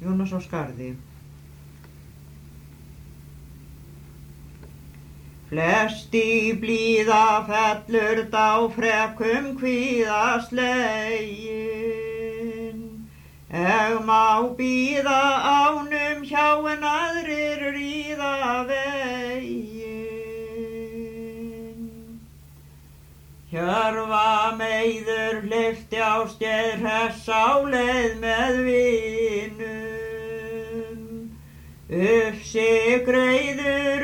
Jónas á Skarði. Flesti blíða fellur dá frekum kvíða slegin. Má bíða ánum hjá en aðrir ríða veginn. Hjörva meiður hleypti á skeið hress á leið með vinum. Ufsi greiður